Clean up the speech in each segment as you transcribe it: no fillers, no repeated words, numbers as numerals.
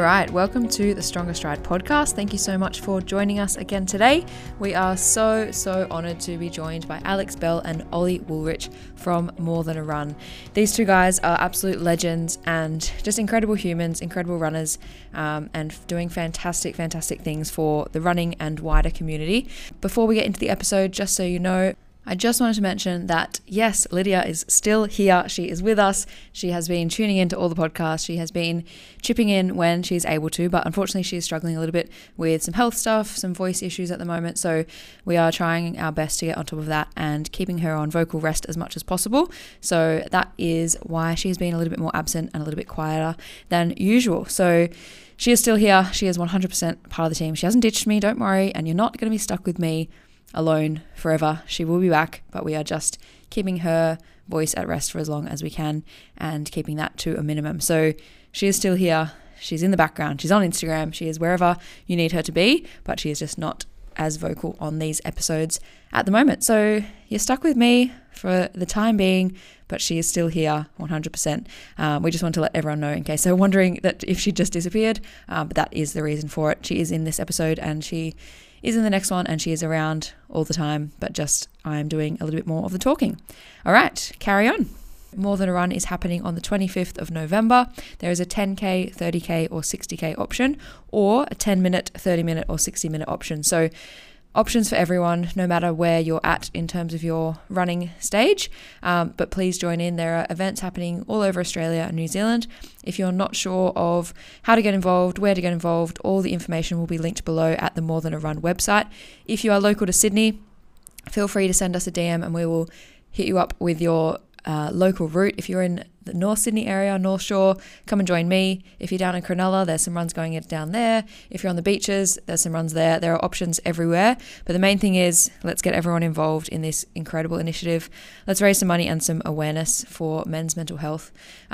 right, welcome to the Stronger Stride podcast. Thank you so much for joining us again today. We are so honoured to be joined by Alex Bell and Ollie Woolrich from More Than a Run. These two guys are absolute legends and just incredible humans, incredible runners, and doing fantastic things for the running and wider community. Before we get into the episode, just so you know, I just wanted to mention that, yes, Lydia is still here. She is with us. She has been tuning into all the podcasts. She has been chipping in when she's able to, but unfortunately she is struggling a little bit with some health stuff, some voice issues at the moment. So we are trying our best to get on top of that and keeping her on vocal rest as much as possible. So that is why she's been a little bit more absent and a little bit quieter than usual. So she is still here. She is 100% part of the team. She hasn't ditched me, don't worry, and you're not going to be stuck with me alone forever. She will be back, but we are just keeping her voice at rest for as long as we can and keeping that to a minimum. So she is still here. She's in the background. She's on Instagram. She is wherever you need her to be, but she is just not as vocal on these episodes at the moment. So you're stuck with me for the time being, but she is still here 100%. We just want to let everyone know in case they're wondering that if she just disappeared, but that is the reason for it. She is in this episode and she is in the next one, and she is around all the time, but just I'm doing a little bit more of the talking. All right, carry on. More Than a Run is happening on the 25th of November. There is a 10K, 30K or 60K option, or a 10-minute, 30-minute or 60-minute option. So options for everyone, no matter where you're at in terms of your running stage. But please join in. There are events happening all over Australia and New Zealand. If you're not sure of how to get involved, where to get involved, all the information will be linked below at the More Than a Run website. If you are local to Sydney, feel free to send us a DM and we will hit you up with your local route. If you're in the North Sydney area, North Shore, come and join me. If you're down in Cronulla, there's some runs going down there. If you're on the beaches, there's some runs there. There are options everywhere. But the main thing is, let's get everyone involved in this incredible initiative. Let's raise some money and some awareness for men's mental health.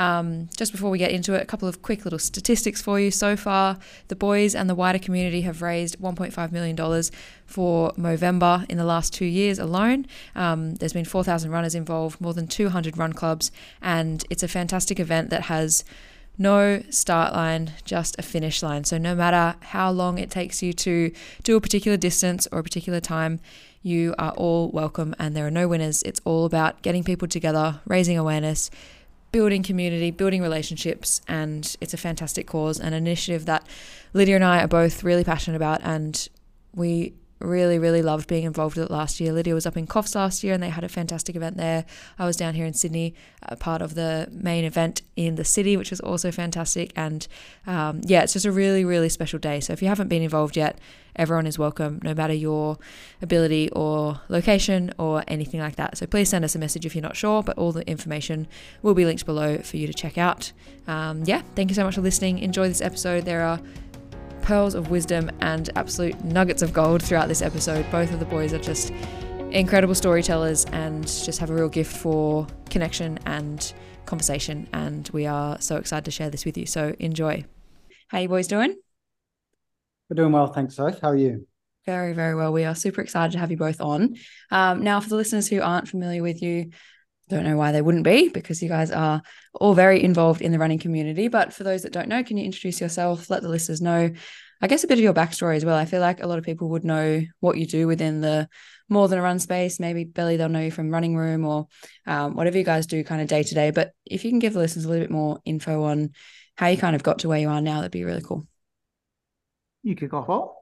Just before we get into it, a couple of quick little statistics for you. So far, the boys and the wider community have raised $1.5 million for Movember in the last 2 years alone. There's been 4,000 runners involved, more than 200 run clubs, and it's a fantastic event that has no start line, just a finish line. So no matter how long it takes you to do a particular distance or a particular time, you are all welcome and there are no winners. It's all about getting people together, raising awareness, building community, building relationships, and it's a fantastic cause, an initiative that Lydia and I are both really passionate about, and we really loved being involved with it last year. Lydia was up in Coffs last year and they had a fantastic event there. I was down here in Sydney, part of the main event in the city, which was also fantastic. And it's just a really special day. So if you haven't been involved yet, everyone is welcome, no matter your ability or location or anything like that. So please send us a message if you're not sure, but all the information will be linked below for you to check out. Thank you so much for listening. Enjoy this episode. There are pearls of wisdom and absolute nuggets of gold throughout this episode. Both of the boys are just incredible storytellers and just have a real gift for connection and conversation, and we are so excited to share this with you. So enjoy. How you boys doing? We're doing well, thanks, Soph. How are you? Very well. We are super excited to have you both on. Now, for the listeners who aren't familiar with you, don't know why they wouldn't be, because you guys are all very involved in the running community. But for those that don't know, can you introduce yourself, let the listeners know, I guess, a bit of your backstory as well? I feel like a lot of people would know what you do within the More Than a Run space. Maybe Belly, they'll know you from Running Room or whatever you guys do kind of day to day. But if you can give the listeners a little bit more info on how you kind of got to where you are now, that'd be really cool. You kick off, Paul.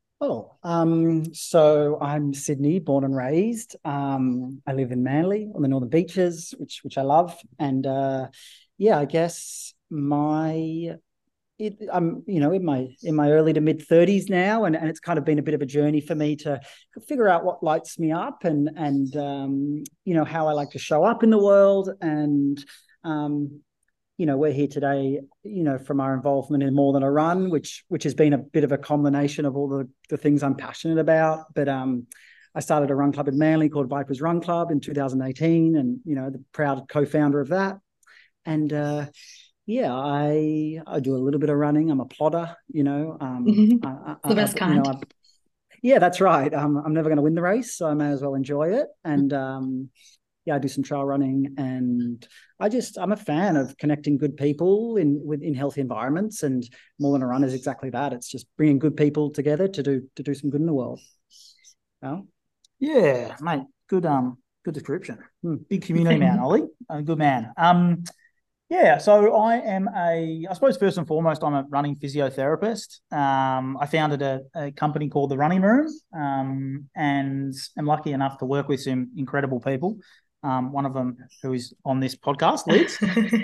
So I'm Sydney, born and raised. I live in Manly on the Northern Beaches, which I love. And I guess I'm in my early to mid 30s now, and it's kind of been a bit of a journey for me to figure out what lights me up and how I like to show up in the world. And we're here today, from our involvement in More Than a Run, which has been a bit of a combination of all the things I'm passionate about. But I started a run club in Manly called Vipers Run Club in 2018, and the proud co-founder of that. And I do a little bit of running. I'm a plodder, The best kind. Yeah, that's right. I'm never going to win the race, so I may as well enjoy it. And I do some trail running, and I'm a fan of connecting good people in healthy environments, and More Than a Run is exactly that. It's just bringing good people together to do some good in the world. Oh, yeah, mate. Good description. Big community man, Ollie. Good man. Yeah, so I suppose first and foremost, I'm a running physiotherapist. I founded a company called The Running Room, and am lucky enough to work with some incredible people. One of them who is on this podcast, Liz.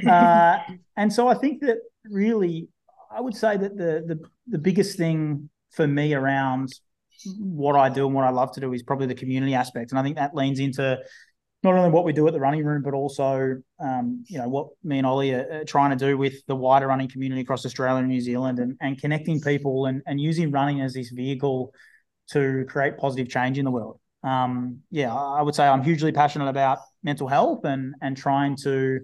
And so I think that really, I would say that the biggest thing for me around what I do and what I love to do is probably the community aspect. And I think that leans into not only what we do at the Running Room, but also, what me and Ollie are trying to do with the wider running community across Australia and New Zealand, and connecting people and using running as this vehicle to create positive change in the world. I would say I'm hugely passionate about mental health and trying to,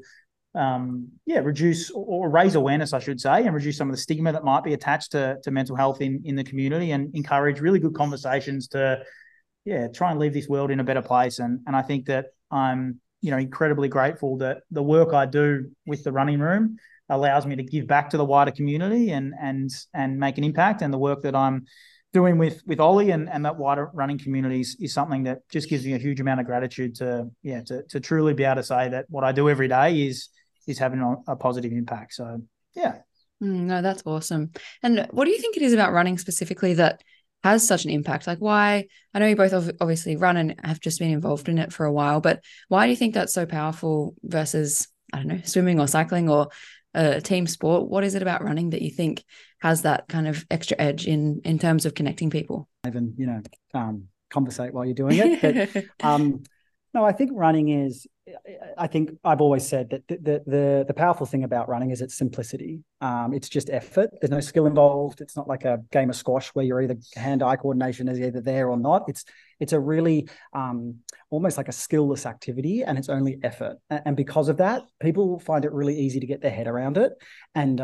reduce or raise awareness, I should say, and reduce some of the stigma that might be attached to mental health in the community, and encourage really good conversations to, try and leave this world in a better place. And I think that I'm, incredibly grateful that the work I do with the Running Room allows me to give back to the wider community and make an impact. And the work that I'm doing with Ollie and that wider running communities is something that just gives me a huge amount of gratitude to truly be able to say that what I do every day is having a positive impact. So, yeah. No, that's awesome. And what do you think it is about running specifically that has such an impact? Like, why? I know you both obviously run and have just been involved in it for a while, but why do you think that's so powerful versus, I don't know, swimming or cycling or a team sport? What is it about running that you think has that kind of extra edge in terms of connecting people? Even, conversate while you're doing it. But no, I think running is, I think I've always said that the powerful thing about running is its simplicity. It's just effort. There's no skill involved. It's not like a game of squash where you're either hand-eye coordination is either there or not. It's a really almost like a skillless activity, and it's only effort. And because of that, people find it really easy to get their head around it. And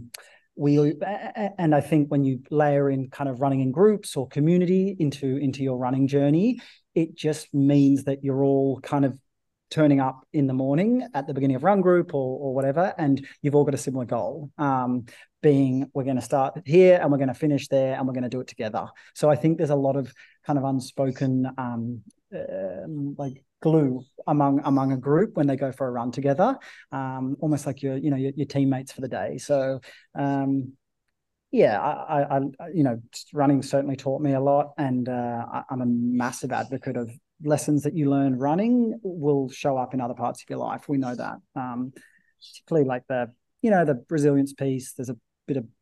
I think when you layer in kind of running in groups or community into your running journey, it just means that you're all kind of turning up in the morning at the beginning of run group or whatever, and you've all got a similar goal, being we're going to start here and we're going to finish there and we're going to do it together. So I think there's a lot of kind of unspoken like glue among a group when they go for a run together, almost like your teammates for the day. So running certainly taught me a lot, and I'm a massive advocate of lessons that you learn running will show up in other parts of your life. We know that, particularly like the resilience piece. There's a bit of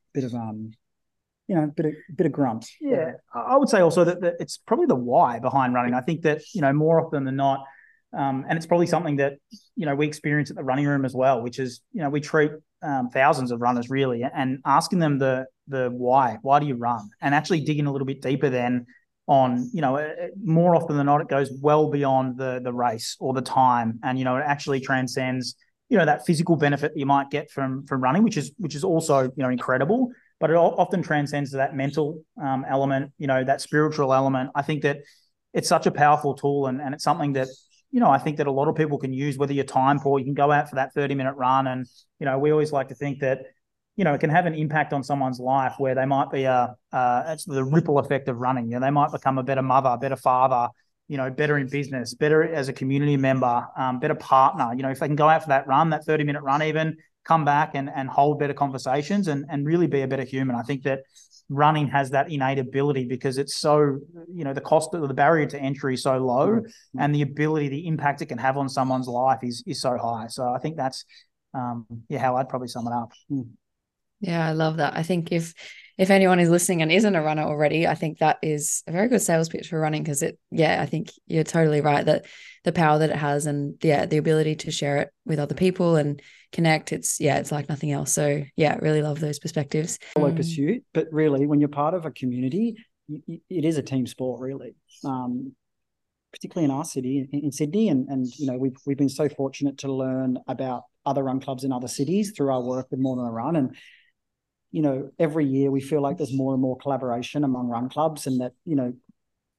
grunt. Yeah, I would say also that it's probably the why behind running. I think that more often than not, and it's probably something that we experience at the Running Room as well, which is we treat thousands of runners really, and asking them the why do you run, and actually digging a little bit deeper then on, more often than not, it goes well beyond the race or the time. And, it actually transcends, that physical benefit that you might get from running, which is also, incredible, but it often transcends to that mental element, that spiritual element. I think that it's such a powerful tool, and it's something that, I think that a lot of people can use, whether you're time poor, you can go out for that 30-minute run. And, we always like to think that, it can have an impact on someone's life where they might be it's the ripple effect of running. They might become a better mother, better father, better in business, better as a community member, better partner. If they can go out for that run, that 30-minute run, even come back and hold better conversations and really be a better human. I think that running has that innate ability because it's so, the cost of the barrier to entry is so low, and the ability, the impact it can have on someone's life is so high. So I think that's, how I'd probably sum it up. Yeah, I love that. I think if anyone is listening and isn't a runner already, I think that is a very good sales pitch for running, because I think you're totally right that the power that it has, and the ability to share it with other people and connect, it's like nothing else. So really love those perspectives. Follow pursuit, but really when you're part of a community, it is a team sport really. Particularly in our city, in Sydney, and we've been so fortunate to learn about other run clubs in other cities through our work with More Than a Run. And every year we feel like there's more and more collaboration among run clubs, and that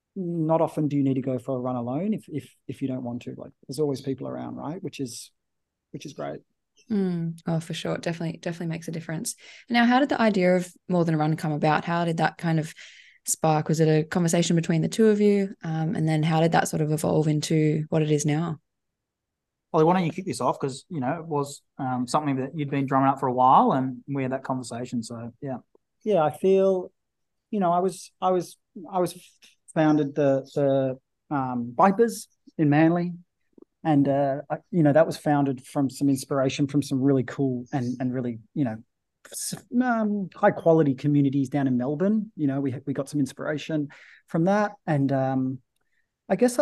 not often do you need to go for a run alone if you don't want to. Like, there's always people around, right? Which is great. Oh, for sure. Definitely makes a difference. Now, how did the idea of More Than a Run come about? How did that kind of spark? Was it a conversation between the two of you? And then how did that sort of evolve into what it is now? Ollie, why don't you kick this off? Because, it was something that you'd been drumming up for a while and we had that conversation. So, yeah. Yeah, I feel, I was founded the Vipers in Manly. And, that was founded from some inspiration from some really cool and really, high quality communities down in Melbourne. We got some inspiration from that. And I guess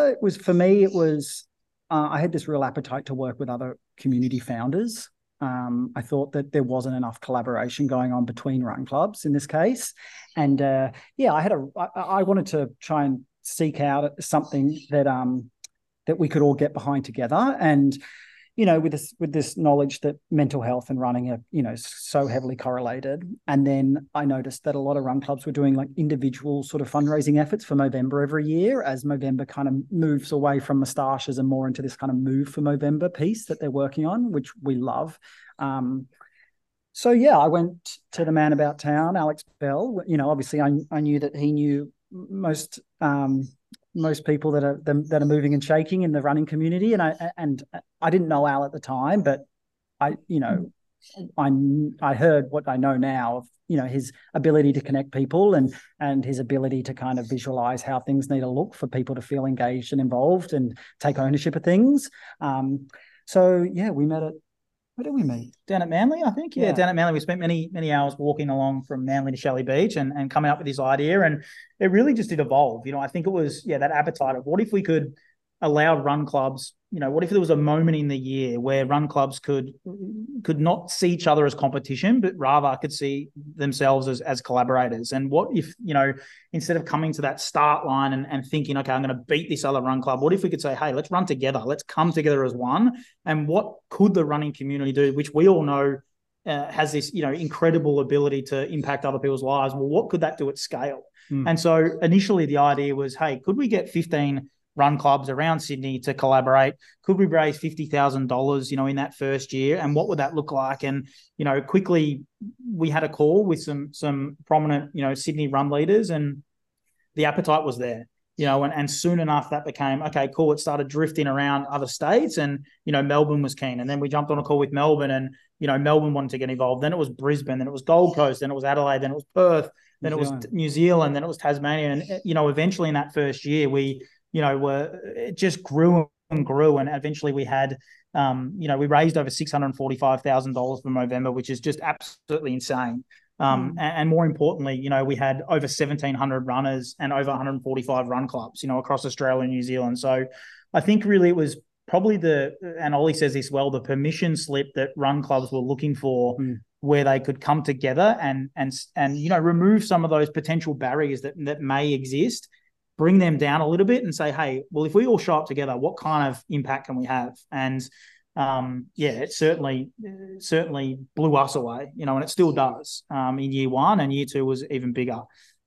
I had this real appetite to work with other community founders. I thought that there wasn't enough collaboration going on between run clubs in this case. And I wanted to try and seek out something that we could all get behind together. And, with this knowledge that mental health and running are, so heavily correlated. And then I noticed that a lot of run clubs were doing like individual sort of fundraising efforts for Movember every year, as Movember kind of moves away from moustaches and more into this kind of Move for Movember piece that they're working on, which we love. So I went to the man about town, Alex Bell. Obviously I knew that he knew most people that are moving and shaking in the running community, and I didn't know Al at the time, but I heard what I know now of his ability to connect people and his ability to kind of visualize how things need to look for people to feel engaged and involved and take ownership of things. We met at, where did we meet? Down at Manly, I think. Yeah, down at Manly. We spent many hours walking along from Manly to Shelley Beach and coming up with this idea. And it really just did evolve. I think it was, that appetite of what if we could allow run clubs, what if there was a moment in the year where run clubs could not see each other as competition, but rather could see themselves as collaborators? And what if, instead of coming to that start line and thinking, okay, I'm going to beat this other run club, what if we could say, hey, let's run together, let's come together as one? And what could the running community do, which we all know has this, incredible ability to impact other people's lives? Well, what could that do at scale? And so initially the idea was, hey, could we get 15 run clubs around Sydney to collaborate? Could we raise $50,000, in that first year? And what would that look like? And, quickly we had a call with some prominent, Sydney run leaders, and the appetite was there, and soon enough that became, okay, cool. It started drifting around other states, and, Melbourne was keen. And then we jumped on a call with Melbourne, and, Melbourne wanted to get involved. Then it was Brisbane, then it was Gold Coast, then it was Adelaide, then it was Perth, then it was New Zealand, then it was Tasmania. And, eventually in that first year, we it just grew and grew. And eventually we had, we raised over $645,000 for Movember, which is just absolutely insane. And more importantly, we had over 1,700 runners and over 145 run clubs, across Australia and New Zealand. So I think really it was probably and Ollie says this well, the permission slip that run clubs were looking for, where they could come together and remove some of those potential barriers that may exist, bring them down a little bit and say, hey, well, if we all show up together, what kind of impact can we have? And it certainly blew us away, and it still does in year one, and year two was even bigger.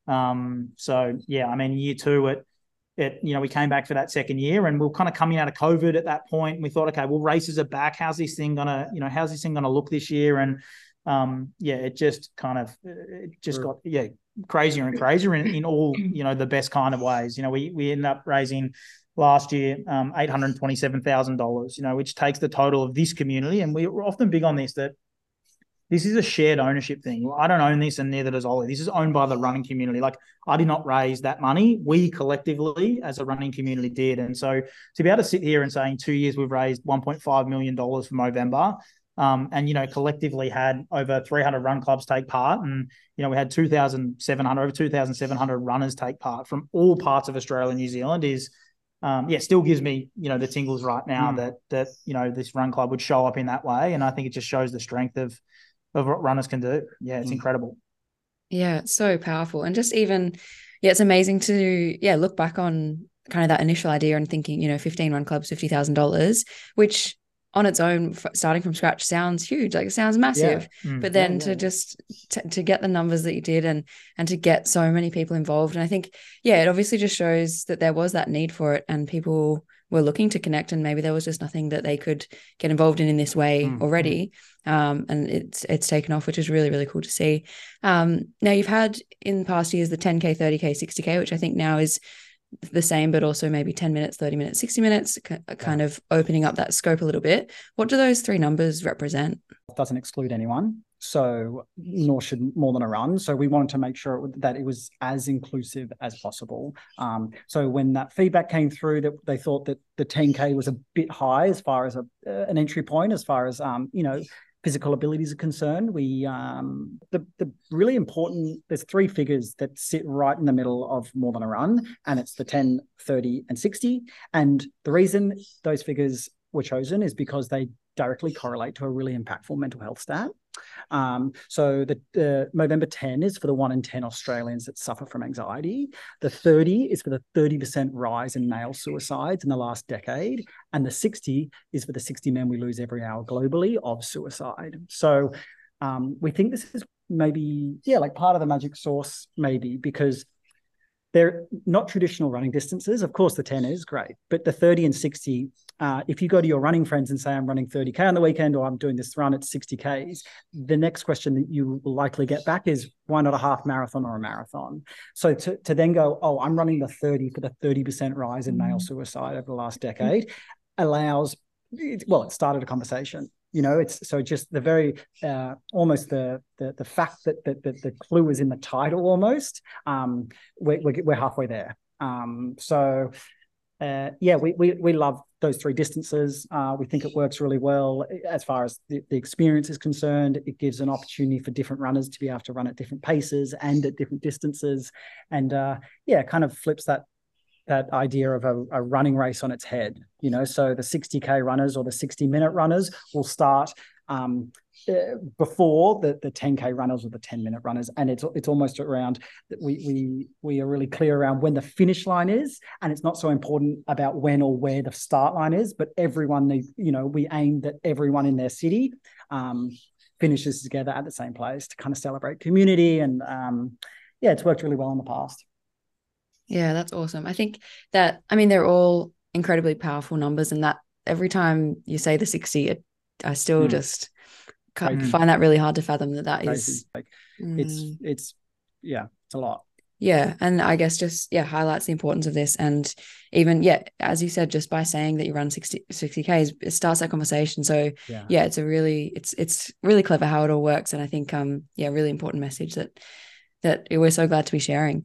Year two, we came back for that second year, and we were kind of coming out of COVID at that point. And we thought, okay, well, races are back. How's this thing gonna look this year? And it just got crazier and crazier in all, the best kind of ways. We ended up raising last year $827,000, which takes the total of this community. And we're often big on this, that this is a shared ownership thing. I don't own this, and neither does Ollie. This is owned by the running community. Like, I did not raise that money. We collectively as a running community did. And so to be able to sit here and say in 2 years we've raised $1.5 million for Movember, and collectively had over 300 run clubs take part, and we had over 2,700 runners take part from all parts of Australia and New Zealand, is still gives me the tingles right now that this run club would show up in that way. And I think it just shows the strength of what runners can do. It's incredible. Yeah, it's so powerful. And just even it's amazing to look back on kind of that initial idea and thinking, 15 run clubs, $50,000, which on its own, starting from scratch sounds huge, like it sounds massive. But then to get the numbers that you did and to get so many people involved, and I think it obviously just shows that there was that need for it, and people were looking to connect, and maybe there was just nothing that they could get involved in this way already. And it's taken off, which is really, really cool to see. Now you've had in past years the 10K, 30K, 60K, which I think now is the same, but also maybe 10 minutes, 30 minutes, 60 minutes, kind of opening up that scope a little bit. What do those three numbers represent? It doesn't exclude anyone. So nor should More Than a Run. So we wanted to make sure that it was as inclusive as possible. So when that feedback came through that they thought that the 10K was a bit high as far as an entry point, as far as, physical abilities are concerned, we the really important, there's three figures that sit right in the middle of More Than a Run, and it's the 10, 30, and 60. And the reason those figures were chosen is because they directly correlate to a really impactful mental health stat. So the November 10 is for the 1 in 10 Australians that suffer from anxiety. The 30 is for the 30% rise in male suicides in the last decade. And the 60 is for the 60 men we lose every hour globally of suicide. So we think this is maybe, like part of the magic sauce, maybe, because they're not traditional running distances. Of course, the 10 is great, but the 30 and 60, if you go to your running friends and say, I'm running 30K on the weekend, or I'm doing this run at 60Ks, the next question that you will likely get back is, why not a half marathon or a marathon? So to then go, I'm running the 30 for the 30% rise in male suicide over the last decade allows, it started a conversation. It's so just the very almost the fact that the clue is in the title almost. We're halfway there. We love those three distances. We think it works really well as far as the experience is concerned. It gives an opportunity for different runners to be able to run at different paces and at different distances, and kind of flips that idea of a running race on its head. So the 60K runners or the 60-minute runners will start before the 10K runners or the 10-minute runners, and it's almost around that we are really clear around when the finish line is, and it's not so important about when or where the start line is, but everyone we aim that everyone in their city finishes together at the same place to kind of celebrate community, and it's worked really well in the past. Yeah, that's awesome. I think that, they're all incredibly powerful numbers, and that every time you say the 60, I still just find that really hard to fathom that is. It's a lot. Yeah. And I guess just, highlights the importance of this. And even, as you said, just by saying that you run 60Ks, it starts that conversation. So it's it's really clever how it all works. And I think, really important message that we're so glad to be sharing.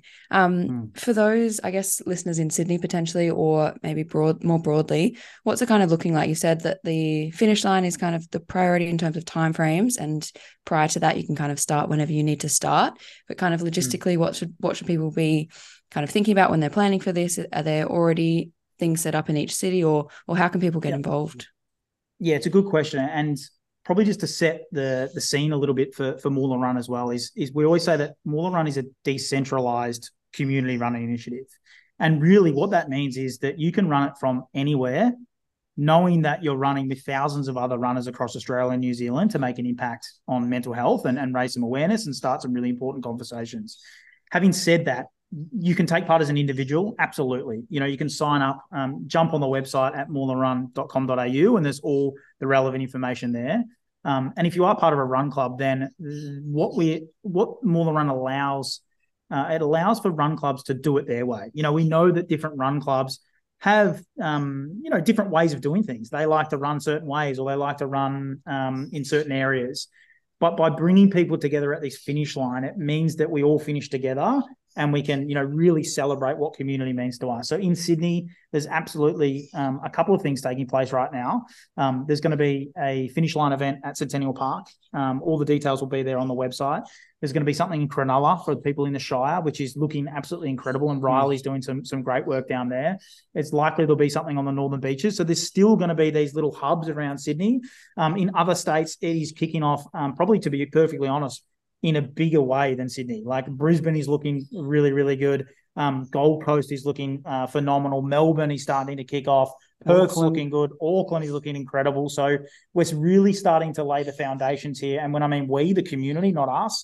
For those, I guess, listeners in Sydney potentially, or maybe more broadly, what's it kind of looking like? You said that the finish line is kind of the priority in terms of timeframes, and prior to that, you can kind of start whenever you need to start. But kind of logistically, what should people be kind of thinking about when they're planning for this? Are there already things set up in each city, or how can people get involved? Yeah, it's a good question. And probably just to set the scene a little bit for More Than Run as well is we always say that More Than Run is a decentralized community running initiative. And really what that means is that you can run it from anywhere, knowing that you're running with thousands of other runners across Australia and New Zealand to make an impact on mental health and raise some awareness and start some really important conversations. Having said that, you can take part as an individual, absolutely. You can sign up, jump on the website at morethanrun.com.au, and there's all the relevant information there. And if you are part of a run club, then what More Than Run allows, it allows for run clubs to do it their way. We know that different run clubs have, different ways of doing things. They like to run certain ways, or they like to run in certain areas. But by bringing people together at this finish line, it means that we all finish together, and we can, really celebrate what community means to us. So in Sydney, there's absolutely a couple of things taking place right now. There's going to be a finish line event at Centennial Park. All the details will be there on the website. There's going to be something in Cronulla for the people in the Shire, which is looking absolutely incredible. And Riley's doing some great work down there. It's likely there'll be something on the Northern Beaches. So there's still going to be these little hubs around Sydney. In other states, it is kicking off, probably to be perfectly honest, in a bigger way than Sydney. Like Brisbane is looking really, really good. Gold Coast is looking phenomenal. Melbourne is starting to kick off. Perth's looking good. Auckland is looking incredible. So we're really starting to lay the foundations here. And when I mean we, the community, not us.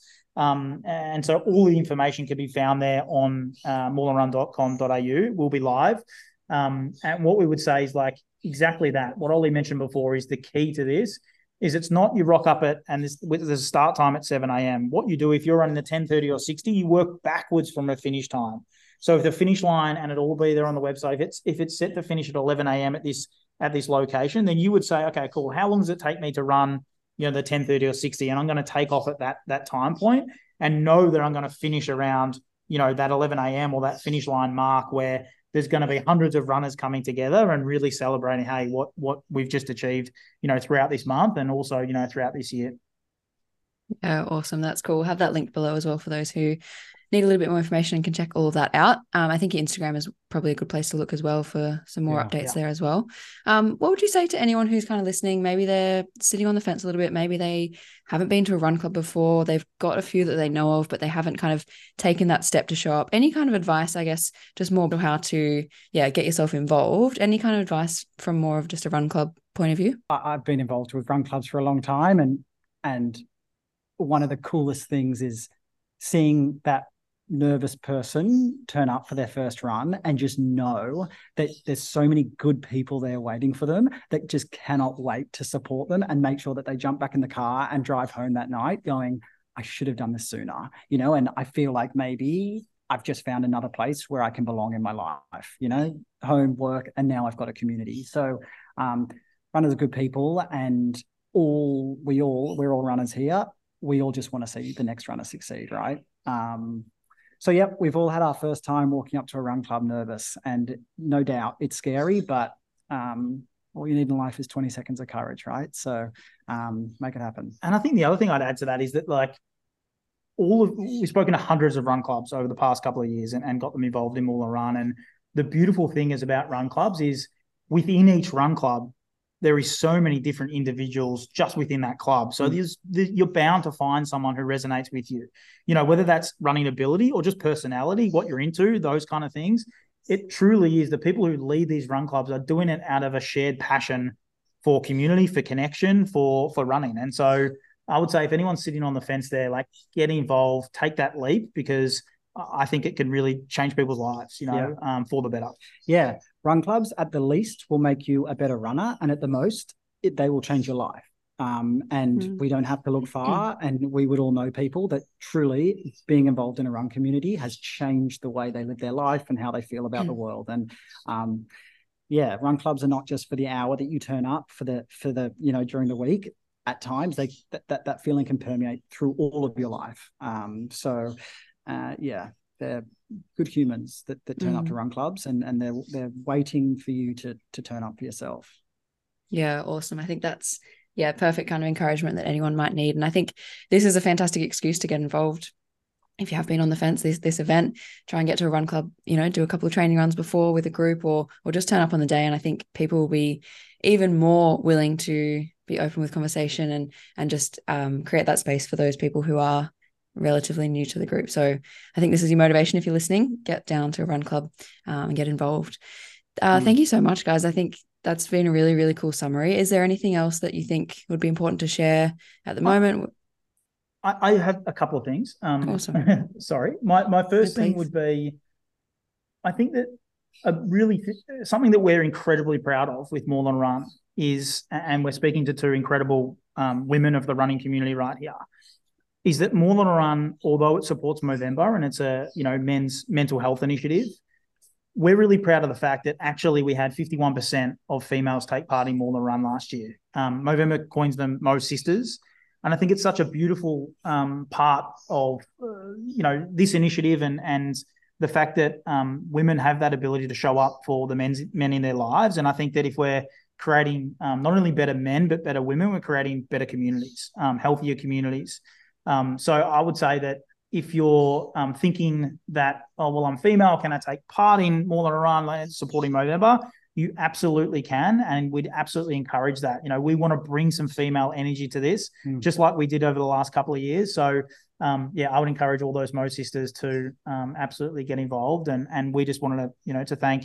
And so all the information can be found there on morelanrun.com.au. We'll be live. And what we would say is like exactly that. What Ollie mentioned before is the key to this is it's not you rock up and there's a start time at 7 a.m. What you do if you're running the 10:30 or 60, you work backwards from a finish time. So if the finish line, and it'll all be there on the website, if it's set to finish at 11 a.m. at this location, then you would say, okay, cool. How long does it take me to run, the 10:30 or 60? And I'm going to take off at that time point and know that I'm going to finish around, that 11 a.m. or that finish line mark where there's going to be hundreds of runners coming together and really celebrating, hey, what we've just achieved, throughout this month and also, throughout this year. Yeah, awesome. That's cool. We'll have that link below as well for those who need a little bit more information and can check all of that out. I think your Instagram is probably a good place to look as well for some more updates there as well. What would you say to anyone who's kind of listening? Maybe they're sitting on the fence a little bit. Maybe they haven't been to a run club before. They've got a few that they know of, but they haven't kind of taken that step to show up. Any kind of advice, I guess, just more how to, get yourself involved. Any kind of advice from more of just a run club point of view? I've been involved with run clubs for a long time. And one of the coolest things is seeing that nervous person turn up for their first run and just know that there's so many good people there waiting for them that just cannot wait to support them and make sure that they jump back in the car and drive home that night going, I should have done this sooner, and I feel like maybe I've just found another place where I can belong in my life, home, work, and now I've got a community. So runners are good people, and we're all runners here. We all just want to see the next runner succeed, right? So, yep, we've all had our first time walking up to a run club nervous, and no doubt it's scary, but all you need in life is 20 seconds of courage, right? So make it happen. And I think the other thing I'd add to that is that, like, we've spoken to hundreds of run clubs over the past couple of years and got them involved in More Than a Run. And the beautiful thing is about run clubs is within each run club, there is so many different individuals just within that club. So you're bound to find someone who resonates with you, whether that's running ability or just personality, what you're into, those kind of things. It truly is the people who lead these run clubs are doing it out of a shared passion for community, for connection, for running. And so I would say if anyone's sitting on the fence there, like, get involved, take that leap, because I think it can really change people's lives, for the better. Yeah. Run clubs at the least will make you a better runner, and at the most, they will change your life. We don't have to look far, and we would all know people that truly being involved in a run community has changed the way they live their life and how they feel about the world. And run clubs are not just for the hour that you turn up for the during the week. At times, that feeling can permeate through all of your life. They're good humans that turn up to run clubs, and they're waiting for you to turn up for yourself. Yeah, awesome. I think that's perfect kind of encouragement that anyone might need. And I think this is a fantastic excuse to get involved. If you have been on the fence this event, try and get to a run club, do a couple of training runs before with a group or just turn up on the day. And I think people will be even more willing to be open with conversation and just create that space for those people who are relatively new to the group. So I think this is your motivation. If you're listening, get down to a run club and get involved. Thank you so much, guys. I think that's been a really, really cool summary. Is there anything else that you think would be important to share at the moment? I have a couple of things. Awesome. Sorry. My first thing would be, I think that something that we're incredibly proud of with More Than a Run is, and we're speaking to two incredible women of the running community right here, is that More Than a Run, although it supports Movember and it's a men's mental health initiative, we're really proud of the fact that actually we had 51% of females take part in More Than a Run last year. Movember coins them Mo Sisters. And I think it's such a beautiful part of, this initiative and the fact that women have that ability to show up for the men in their lives. And I think that if we're creating not only better men, but better women, we're creating better communities, healthier communities. So I would say that if you're thinking that, I'm female, can I take part in More Than a Run, supporting Movember? You absolutely can, and we'd absolutely encourage that. We want to bring some female energy to this, just like we did over the last couple of years. So, I would encourage all those Mo Sisters to absolutely get involved. And we just wanted to, to thank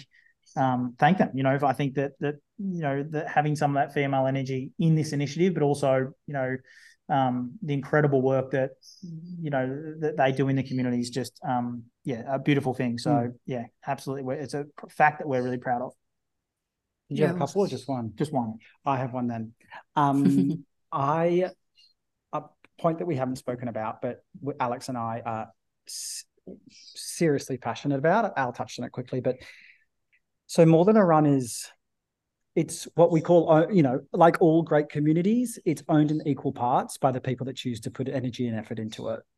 thank them. I think that that having some of that female energy in this initiative, but also the incredible work that that they do in the community is just a beautiful thing. So absolutely, it's a fact that we're really proud of. Did you have a couple or just one? Just one. I have one then. A point that we haven't spoken about, but Alex and I are seriously passionate about it. Al touched on it quickly, but so More Than a Run it's what we call, like all great communities, it's owned in equal parts by the people that choose to put energy and effort into it.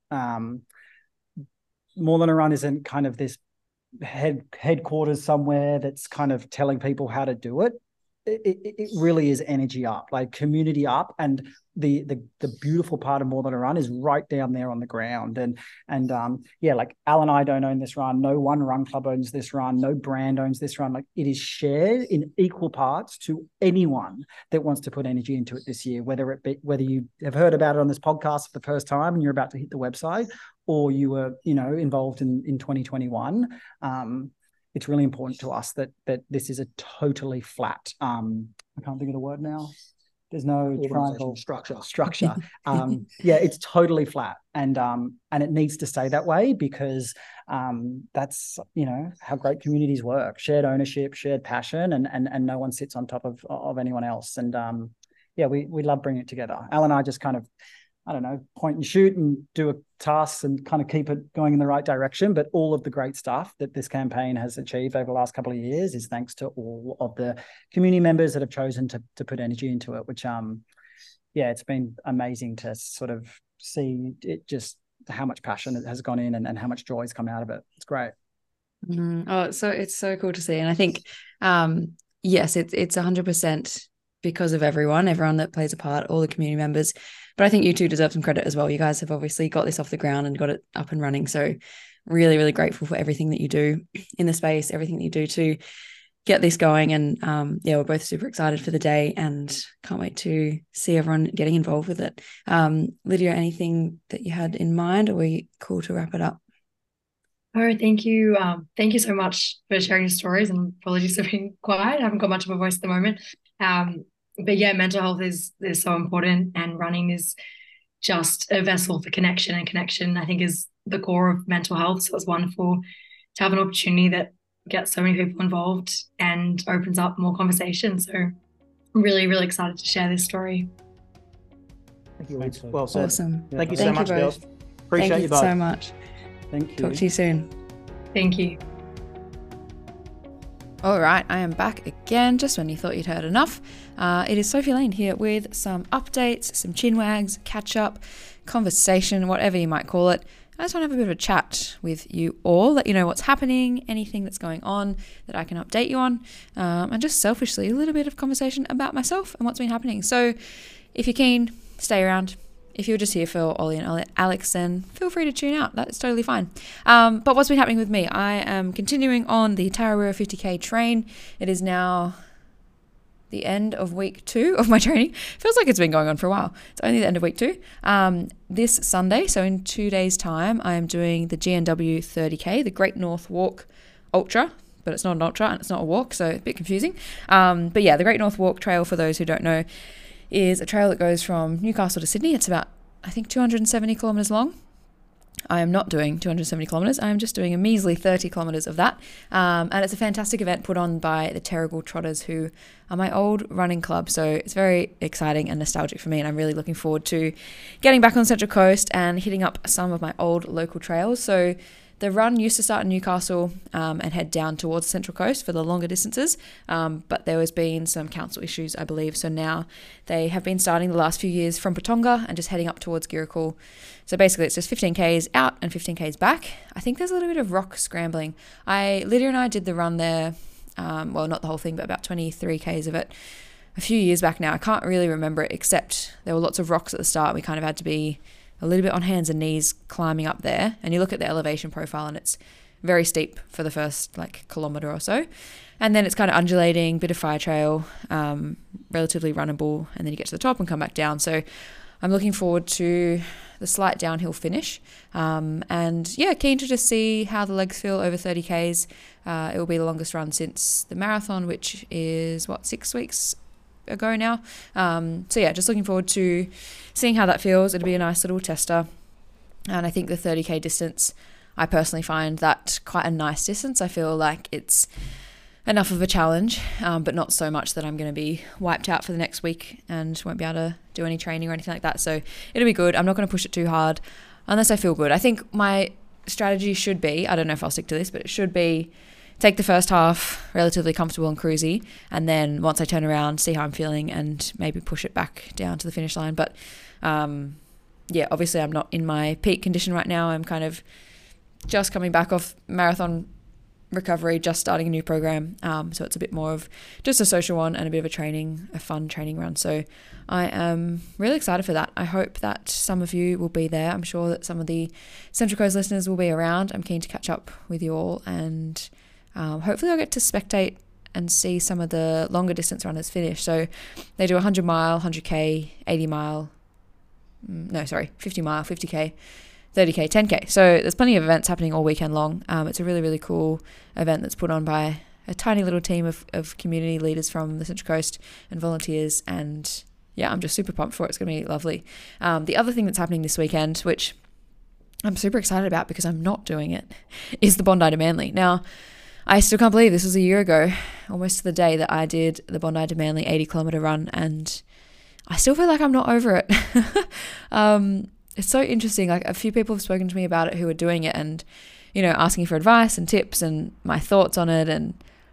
More Than a Run isn't kind of this headquarters somewhere that's kind of telling people how to do it. It really is energy up, like community up, and the beautiful part of More Than a Run is right down there on the ground. And like Al and I don't own this run. No one run club owns this run. No brand owns this run. Like, it is shared in equal parts to anyone that wants to put energy into it this year, whether you have heard about it on this podcast for the first time and you're about to hit the website, or you were involved in 2021. It's really important to us that this is a totally flat, I can't think of the word now. There's no triangle structure. It's totally flat. And it needs to stay that way, because that's, how great communities work. Shared ownership, shared passion, and no one sits on top of anyone else. And we love bringing it together. Al and I just kind of, point and shoot and do a task and kind of keep it going in the right direction. But all of the great stuff that this campaign has achieved over the last couple of years is thanks to all of the community members that have chosen to put energy into it, which, it's been amazing to sort of see it, just how much passion it has gone in and how much joy has come out of it. It's great. Oh, so it's so cool to see. And I think, yes, it's 100% because of everyone that plays a part, all the community members. But I think you two deserve some credit as well. You guys have obviously got this off the ground and got it up and running. So really, really grateful for everything that you do in the space, everything that you do to get this going. And we're both super excited for the day and can't wait to see everyone getting involved with it. Lydia, anything that you had in mind, or were you cool to wrap it up? Oh, thank you. Thank you so much for sharing your stories, and apologies for being quiet. I haven't got much of a voice at the moment. But yeah, mental health is so important, and running is just a vessel for connection, and connection, I think, is the core of mental health. So it's wonderful to have an opportunity that gets so many people involved and opens up more conversation. So I'm really, really excited to share this story. Thank you. Well said. Awesome. Yeah, thank you so much, girls. Appreciate you both. Thank you so much. Thank you. Talk to you soon. Thank you. All right, I am back again, just when you thought you'd heard enough. It is Sophie Lane here with some updates, some chin wags, catch up, conversation, whatever you might call it. I just want to have a bit of a chat with you all, let you know what's happening, anything that's going on that I can update you on, and just selfishly a little bit of conversation about myself and what's been happening. So if you're keen, stay around. If you're just here for Ollie and Alex, then feel free to tune out. That's totally fine. But what's been happening with me? I am continuing on the Tararua 50k train. It is now the end of week 2 of my training. Feels like it's been going on for a while. It's only the end of week 2. This Sunday, so in 2 days' time, I am doing the GNW 30k, the Great North Walk Ultra. But it's not an ultra and it's not a walk, so a bit confusing. But yeah, the Great North Walk Trail, for those who don't know, is a trail that goes from Newcastle to Sydney. It's about, I think, 270 kilometres long. I am not doing 270 kilometres. I am just doing a measly 30 kilometres of that. And it's a fantastic event put on by the Terrigal Trotters, who are my old running club. So it's very exciting and nostalgic for me. And I'm really looking forward to getting back on the Central Coast and hitting up some of my old local trails. So the run used to start in Newcastle and head down towards the Central Coast for the longer distances, but there has been some council issues, I believe. So now they have been starting the last few years from Patonga and just heading up towards Giracal. So basically it's just 15Ks out and 15Ks back. I think there's a little bit of rock scrambling. Lydia and I did the run there, well, not the whole thing, but about 23Ks of it a few years back now. I can't really remember it, except there were lots of rocks at the start. We kind of had to be a little bit on hands and knees climbing up there, and you look at the elevation profile and it's very steep for the first kilometre or so, and then it's kind of undulating, bit of fire trail, relatively runnable, and then you get to the top and come back down. So I'm looking forward to the slight downhill finish. And yeah, keen to just see how the legs feel over 30 Ks. It will be the longest run since the marathon, which is 6 weeks ago now. So yeah, just looking forward to seeing how that feels. It'll be a nice little tester. And I think the 30K distance, I personally find that quite a nice distance. I feel like it's enough of a challenge, but not so much that I'm going to be wiped out for the next week and won't be able to do any training or anything like that. So it'll be good. I'm not going to push it too hard unless I feel good. I think my strategy should be, I don't know if I'll stick to this, but it should be take the first half relatively comfortable and cruisy, and then once I turn around, see how I'm feeling and maybe push it back down to the finish line. But yeah, obviously I'm not in my peak condition right now. I'm kind of just coming back off marathon recovery, just starting a new program. So it's a bit more of just a social one and a bit of a fun training run. So I am really excited for that. I hope that some of you will be there. I'm sure that some of the Central Coast listeners will be around. I'm keen to catch up with you all, and hopefully I'll get to spectate and see some of the longer distance runners finish. So they do 100 mile, 100K, 80 mile, 50 mile, 50K, 30K, 10K. So there's plenty of events happening all weekend long. It's a really, really cool event that's put on by a tiny little team of community leaders from the Central Coast and volunteers. And yeah, I'm just super pumped for it. It's going to be lovely. The other thing that's happening this weekend, which I'm super excited about because I'm not doing it, is the Bondi to Manly. Now, I still can't believe this was a year ago, almost to the day, that I did the Bondi to Manly 80-kilometre run, and I still feel like I'm not over it. It's so interesting. Like, a few people have spoken to me about it who are doing it and, you know, asking for advice and tips and my thoughts on it. And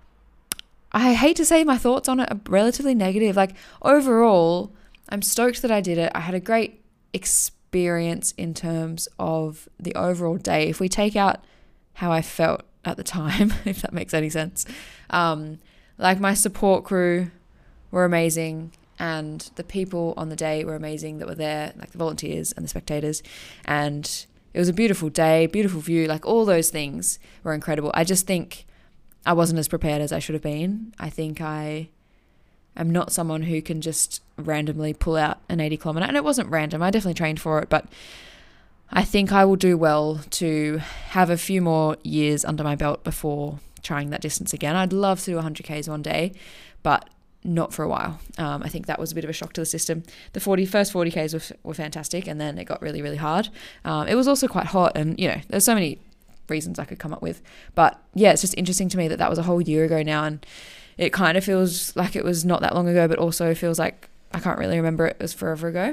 I hate to say my thoughts on it are relatively negative. Like, overall, I'm stoked that I did it. I had a great experience in terms of the overall day. If we take out how I felt at the time, if that makes any sense. Like, my support crew were amazing, and the people on the day were amazing that were there, like the volunteers and the spectators. And it was a beautiful day, beautiful view, like all those things were incredible. I just think I wasn't as prepared as I should have been. I think I am not someone who can just randomly pull out an 80-kilometre. And it wasn't random. I definitely trained for it, but I think I will do well to have a few more years under my belt before trying that distance again. I'd love to do 100Ks one day, but not for a while. I think that was a bit of a shock to the system. The first 40Ks were fantastic, and then it got really, really hard. It was also quite hot, and, you know, there's so many reasons I could come up with. But yeah, it's just interesting to me that was a whole year ago now, and it kind of feels like it was not that long ago, but also feels like I can't really remember it was forever ago.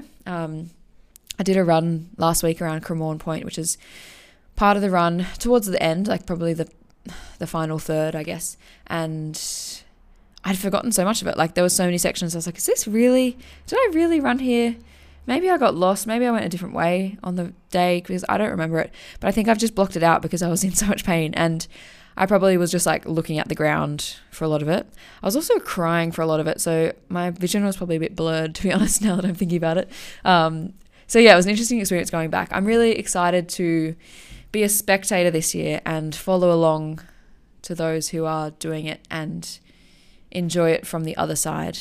I did a run last week around Cremorne Point, which is part of the run towards the end, like probably the final third, I guess. And I'd forgotten so much of it. Like, there were so many sections. I was like, did I really run here? Maybe I got lost. Maybe I went a different way on the day, because I don't remember it. But I think I've just blocked it out because I was in so much pain. And I probably was just like looking at the ground for a lot of it. I was also crying for a lot of it. So my vision was probably a bit blurred, to be honest, now that I'm thinking about it. So yeah, it was an interesting experience going back. I'm really excited to be a spectator this year and follow along to those who are doing it and enjoy it from the other side.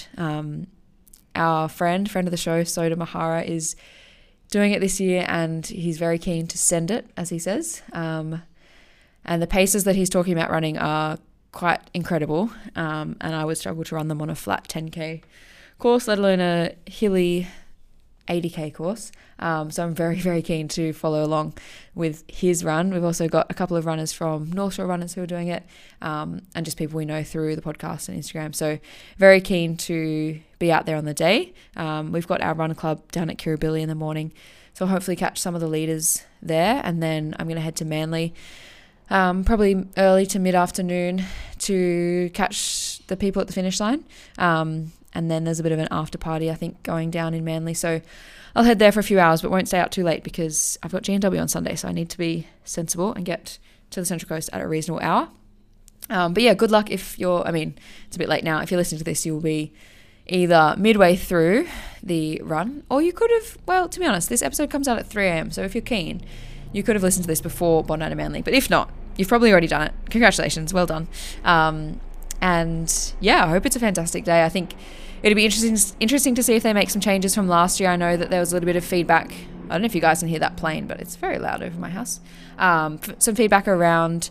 Our friend of the show, Soda Mahara, is doing it this year, and he's very keen to send it, as he says. And the paces that he's talking about running are quite incredible. And I would struggle to run them on a flat 10K course, let alone a hilly 80K course. So I'm very, very keen to follow along with his run. We've also got a couple of runners from North Shore Runners who are doing it, and just people we know through the podcast and Instagram. So very keen to be out there on the day. We've got our run club down at Kirribilli in the morning, so I'll hopefully catch some of the leaders there, and then I'm going to head to Manly probably early to mid-afternoon to catch the people at the finish line. And then there's a bit of an after party, I think, going down in Manly. So I'll head there for a few hours, but won't stay out too late because I've got G&W on Sunday. So I need to be sensible and get to the Central Coast at a reasonable hour. But yeah, good luck if it's a bit late now. If you're listening to this, you'll be either midway through the run, or you could have, well, to be honest, this episode comes out at 3 a.m. So if you're keen, you could have listened to this before Bondi to Manly. But if not, you've probably already done it. Congratulations. Well done. And yeah, I hope it's a fantastic day. I think it'd be interesting to see if they make some changes from last year. I know that there was a little bit of feedback. I don't know if you guys can hear that plane, but it's very loud over my house. Some feedback around,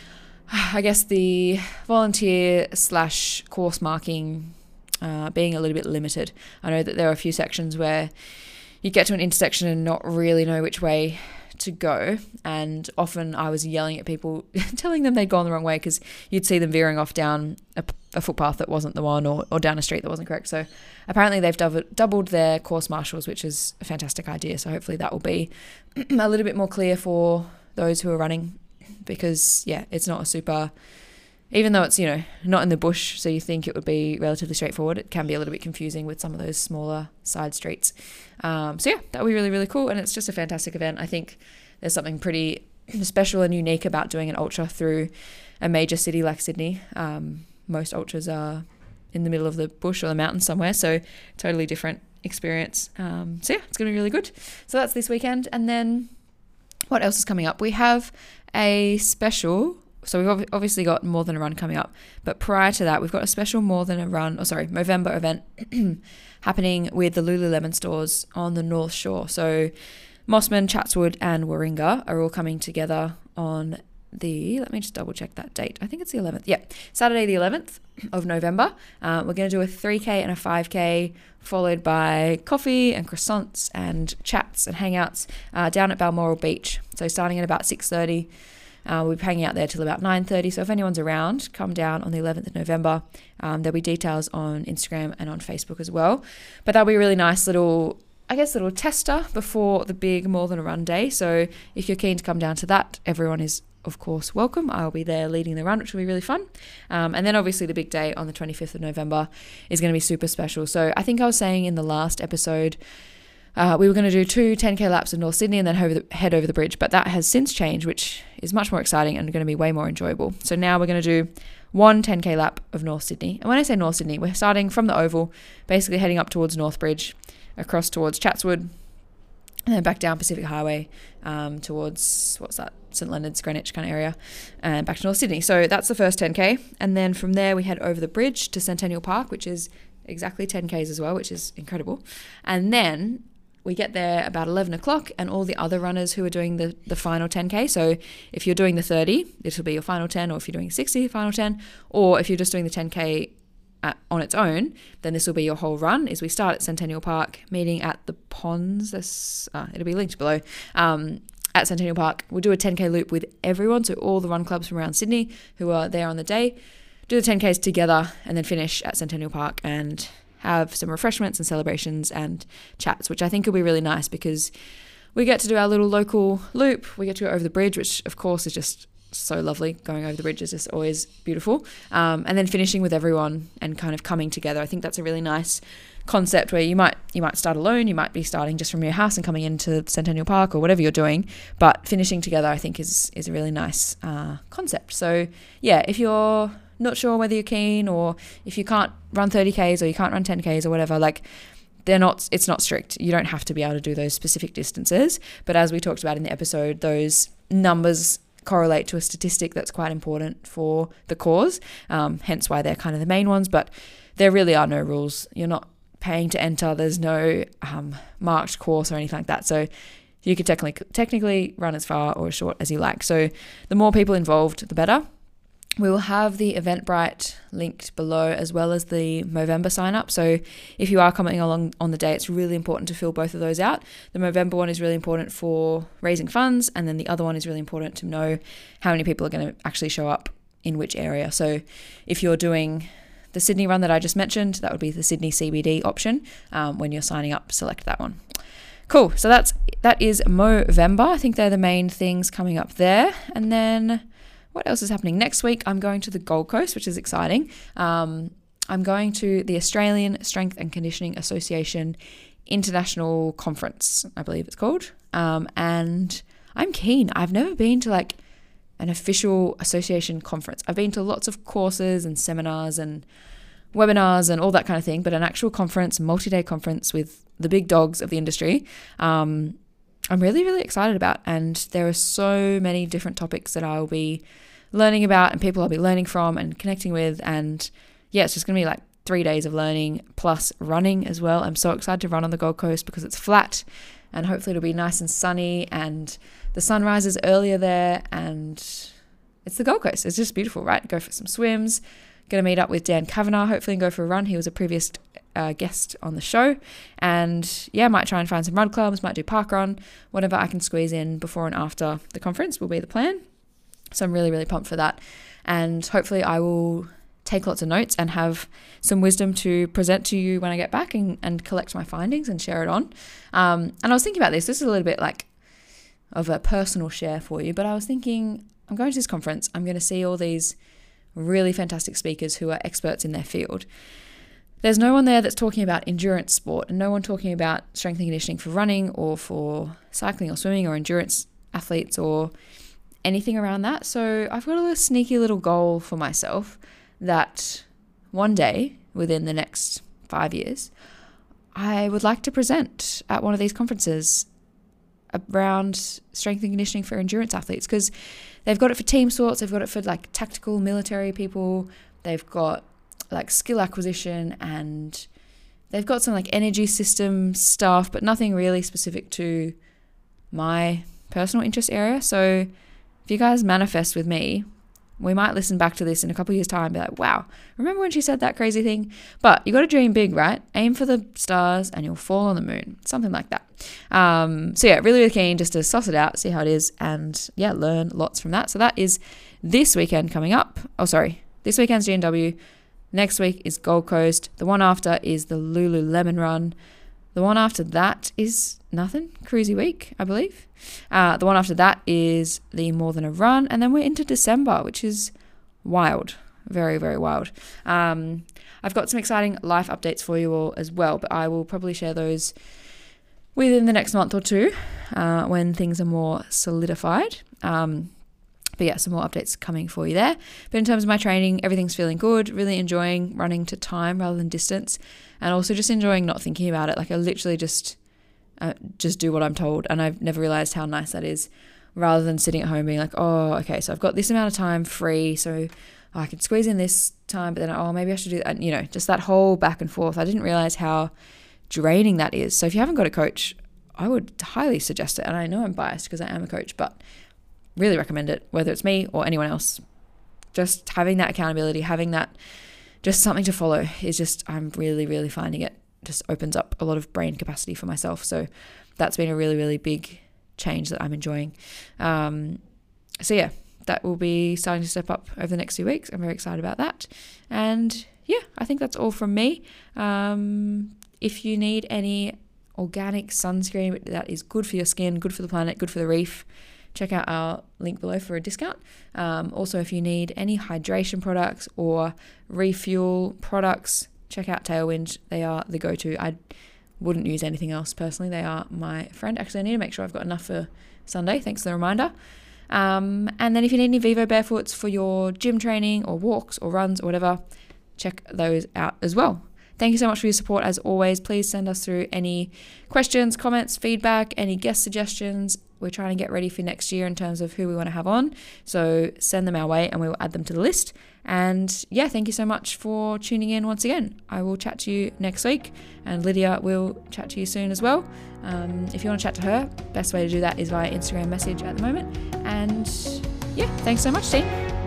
I guess, the volunteer / course marking being a little bit limited. I know that there are a few sections where you get to an intersection and not really know which way to go, and often I was yelling at people telling them they'd gone the wrong way, because you'd see them veering off down a footpath that wasn't the one, or down a street that wasn't correct. So apparently they've doubled their course marshals, which is a fantastic idea. So hopefully that will be a little bit more clear for those who are running, because it's not a super, even though it's, not in the bush, so you think it would be relatively straightforward, it can be a little bit confusing with some of those smaller side streets. That would be really, really cool. And it's just a fantastic event. I think there's something pretty special and unique about doing an ultra through a major city like Sydney. Most ultras are in the middle of the bush or the mountains somewhere, so totally different experience. It's going to be really good. So that's this weekend. And then what else is coming up? We have a special... So we've obviously got More Than a Run coming up, but prior to that, we've got a special Movember event happening with the Lululemon stores on the North Shore. So Mossman, Chatswood and Warringah are all coming together on let me just double check that date. I think it's the 11th. Yeah, Saturday the 11th of November. We're going to do a 3K and a 5K, followed by coffee and croissants and chats and hangouts down at Balmoral Beach. So starting at about 6:30. We'll be hanging out there till about 9:30. So if anyone's around, come down on the 11th of November. There'll be details on Instagram and on Facebook as well. But that'll be a really nice little tester before the big More Than a Run day. So if you're keen to come down to that, everyone is, of course, welcome. I'll be there leading the run, which will be really fun. And then obviously the big day on the 25th of November is going to be super special. So I think I was saying in the last episode, we were going to do 2 10K laps of North Sydney and then head over the bridge, but that has since changed, which is much more exciting and going to be way more enjoyable. So now we're going to do 1 10K lap of North Sydney. And when I say North Sydney, we're starting from the Oval, basically heading up towards Northbridge, across towards Chatswood, and then back down Pacific Highway towards, St Leonard's, Greenwich kind of area, and back to North Sydney. So that's the first 10K. And then from there we head over the bridge to Centennial Park, which is exactly 10Ks as well, which is incredible. And then we get there about 11 o'clock, and all the other runners who are doing the final 10K. So if you're doing the 30, it'll be your final 10, or if you're doing 60, final 10, or if you're just doing the 10K on its own, then this will be your whole run. Is we start at Centennial Park, meeting at the ponds. It'll be linked below. At Centennial Park, we'll do a 10K loop with everyone, so all the run clubs from around Sydney who are there on the day, do the 10Ks together, and then finish at Centennial Park and have some refreshments and celebrations and chats, which I think will be really nice, because we get to do our little local loop. We get to go over the bridge, which of course is just so lovely. Going over the bridge is just always beautiful. And then finishing with everyone and kind of coming together. I think that's a really nice concept, where you might start alone, you might be starting just from your house and coming into Centennial Park or whatever you're doing, but finishing together I think is a really nice concept. So yeah, if you're not sure whether you're keen, or if you can't run 30Ks or you can't run 10Ks or whatever, it's not strict. You don't have to be able to do those specific distances, but as we talked about in the episode, those numbers correlate to a statistic that's quite important for the cause, hence why they're kind of the main ones. But there really are no rules. You're not paying to enter. There's no marked course or anything like that, so you could technically run as far or as short as you like. So the more people involved, the better. We will have the Eventbrite linked below, as well as the Movember sign up. So if you are coming along on the day, it's really important to fill both of those out. The Movember one is really important for raising funds, and then the other one is really important to know how many people are going to actually show up in which area. So if you're doing the Sydney run that I just mentioned, that would be the Sydney CBD option. When you're signing up, select that one. Cool. So that is Movember. I think they're the main things coming up there. And then what else is happening? Next week, I'm going to the Gold Coast, which is exciting. I'm going to the Australian Strength and Conditioning Association International Conference, I believe it's called. And I'm keen. I've never been to an official association conference. I've been to lots of courses and seminars and webinars and all that kind of thing, but an actual conference, multi-day conference with the big dogs of the industry, I'm really, really excited about. And there are so many different topics that I'll be learning about and people I'll be learning from and connecting with. And yeah, it's just going to be 3 days of learning plus running as well. I'm so excited to run on the Gold Coast because it's flat and hopefully it'll be nice and sunny and the sun rises earlier there, and it's the Gold Coast. It's just beautiful, right? Go for some swims. Going to meet up with Dan Kavanagh, hopefully, and go for a run. He was a previous guest on the show. And yeah, might try and find some run clubs, might do park run, whatever I can squeeze in before and after the conference will be the plan. So I'm really, really pumped for that. And hopefully I will take lots of notes and have some wisdom to present to you when I get back and collect my findings and share it on. And I was thinking about this. This is a little bit like of a personal share for you, but I was thinking, I'm going to this conference. I'm going to see all these really fantastic speakers who are experts in their field. There's no one there that's talking about endurance sport and no one talking about strength and conditioning for running or for cycling or swimming or endurance athletes or anything around that. So I've got a sneaky little goal for myself that one day within the next 5 years, I would like to present at one of these conferences around strength and conditioning for endurance athletes, because they've got it for team sports, they've got it for like tactical military people, they've got like skill acquisition, and they've got some like energy system stuff, but nothing really specific to my personal interest area. So if you guys manifest with me, we might listen back to this in a couple of years' time and be like, wow, remember when she said that crazy thing? But you got to dream big, right? Aim for the stars and you'll fall on the moon. Something like that. So yeah, really, really keen just to suss it out, see how it is, and yeah, learn lots from that. So that is this weekend coming up. Oh, sorry. This weekend's GNW. Next week is Gold Coast. The one after is the Lululemon run. The one after that is nothing. Cruisy week, I believe. The one after that is the More Than a Run. And then we're into December, which is wild. Very, very wild. I've got some exciting life updates for you all as well, but I will probably share those within the next month or two when things are more solidified. But yeah, some more updates coming for you there. But in terms of my training, everything's feeling good. Really enjoying running to time rather than distance. And also just enjoying not thinking about it. Like I literally just do what I'm told. And I've never realized how nice that is, rather than sitting at home being like, oh, okay, so I've got this amount of time free. So I could squeeze in this time, but then, oh, maybe I should do that. You know, just that whole back and forth. I didn't realize how draining that is. So if you haven't got a coach, I would highly suggest it. And I know I'm biased because I am a coach, but really recommend it, whether it's me or anyone else. Just having that accountability, having that just something to follow is just, I'm really, really finding it just opens up a lot of brain capacity for myself. So that's been a really, really big change that I'm enjoying. So yeah, that will be starting to step up over the next 2 weeks. I'm very excited about that. And yeah, I think that's all from me. If you need any organic sunscreen that is good for your skin, good for the planet, good for the reef, check out our link below for a discount. Also, if you need any hydration products or refuel products, check out Tailwind. They are the go-to. I wouldn't use anything else personally. They are my friend. Actually, I need to make sure I've got enough for Sunday. Thanks for the reminder. And then if you need any Vivo Barefoots for your gym training or walks or runs or whatever, check those out as well. Thank you so much for your support. As always, please send us through any questions, comments, feedback, any guest suggestions. We're trying to get ready for next year in terms of who we want to have on. So send them our way and we will add them to the list. And yeah, thank you so much for tuning in once again. I will chat to you next week, and Lydia will chat to you soon as well. If you want to chat to her, best way to do that is via Instagram message at the moment. And yeah, thanks so much, team.